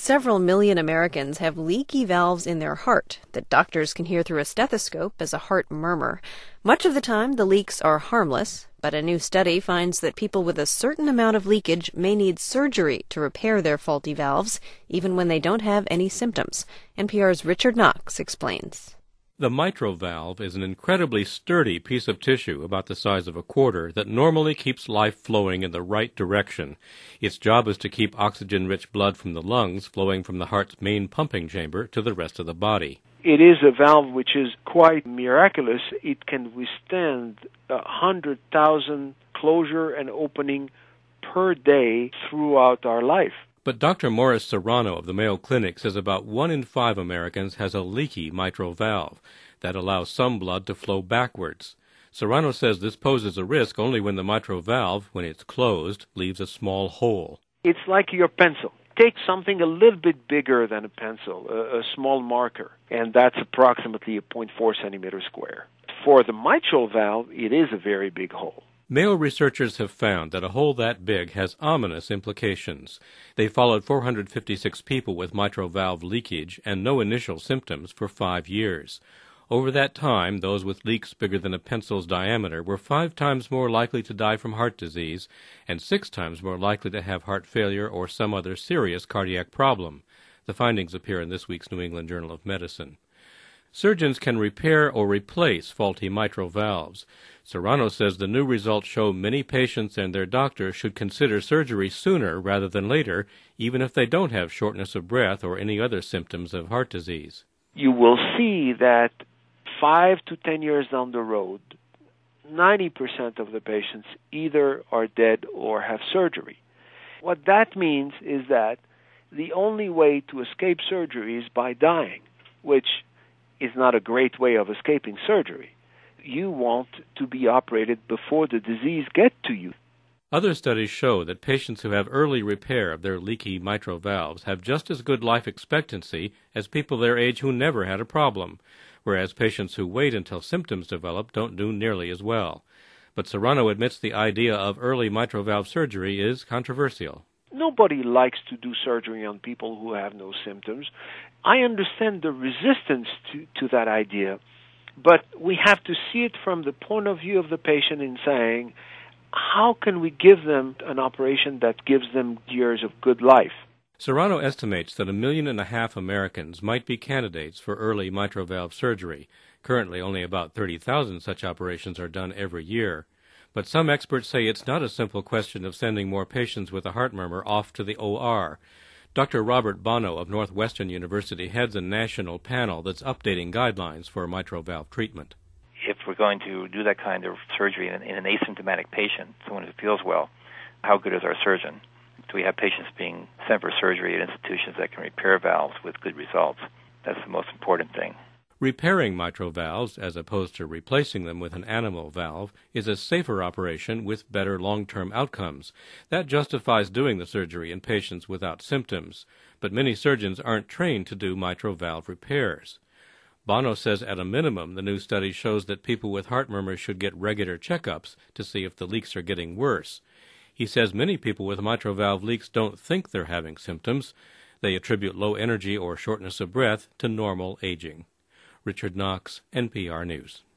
Several million Americans have leaky valves in their heart that doctors can hear through a stethoscope as a heart murmur. Much of the time, the leaks are harmless, but a new study finds that people with a certain amount of leakage may need surgery to repair their faulty valves, even when they don't have any symptoms. NPR's Richard Knox explains. The mitral valve is an incredibly sturdy piece of tissue about the size of a quarter that normally keeps life flowing in the right direction. Its job is to keep oxygen-rich blood from the lungs flowing from the heart's main pumping chamber to the rest of the body. It is a valve which is quite miraculous. It can withstand 100,000 closure and opening per day throughout our life. But Dr. Morris Serrano of the Mayo Clinic says about 1 in 5 Americans has a leaky mitral valve that allows some blood to flow backwards. Serrano says this poses a risk only when the mitral valve, when it's closed, leaves a small hole. It's like your pencil. Take something a little bit bigger than a pencil, a small marker, and that's approximately a 0.4 centimeter square. For the mitral valve, it is a very big hole. Mayo researchers have found that a hole that big has ominous implications. They followed 456 people with mitral valve leakage and no initial symptoms for 5 years. Over that time, those with leaks bigger than a pencil's diameter were 5 times more likely to die from heart disease and 6 times more likely to have heart failure or some other serious cardiac problem. The findings appear in this week's New England Journal of Medicine. Surgeons can repair or replace faulty mitral valves. Serrano says the new results show many patients and their doctors should consider surgery sooner rather than later, even if they don't have shortness of breath or any other symptoms of heart disease. You will see that 5 to 10 years down the road, 90% of the patients either are dead or have surgery. What that means is that the only way to escape surgery is by dying, which is not a great way of escaping surgery. You want to be operated before the disease gets to you. Other studies show that patients who have early repair of their leaky mitral valves have just as good life expectancy as people their age who never had a problem, whereas patients who wait until symptoms develop don't do nearly as well. But Serrano admits the idea of early mitral valve surgery is controversial. Nobody likes to do surgery on people who have no symptoms. I understand the resistance to that idea, but we have to see it from the point of view of the patient in saying, how can we give them an operation that gives them years of good life? Serrano estimates that 1.5 million Americans might be candidates for early mitral valve surgery. Currently, only about 30,000 such operations are done every year. But some experts say it's not a simple question of sending more patients with a heart murmur off to the OR. Dr. Robert Bono of Northwestern University heads a national panel that's updating guidelines for mitral valve treatment. If we're going to do that kind of surgery in an asymptomatic patient, someone who feels well, how good is our surgeon? Do we have patients being sent for surgery at institutions that can repair valves with good results? That's the most important thing. Repairing mitral valves, as opposed to replacing them with an animal valve, is a safer operation with better long-term outcomes. That justifies doing the surgery in patients without symptoms, but many surgeons aren't trained to do mitral valve repairs. Bono says at a minimum the new study shows that people with heart murmurs should get regular checkups to see if the leaks are getting worse. He says many people with mitral valve leaks don't think they're having symptoms. They attribute low energy or shortness of breath to normal aging. Richard Knox, NPR News.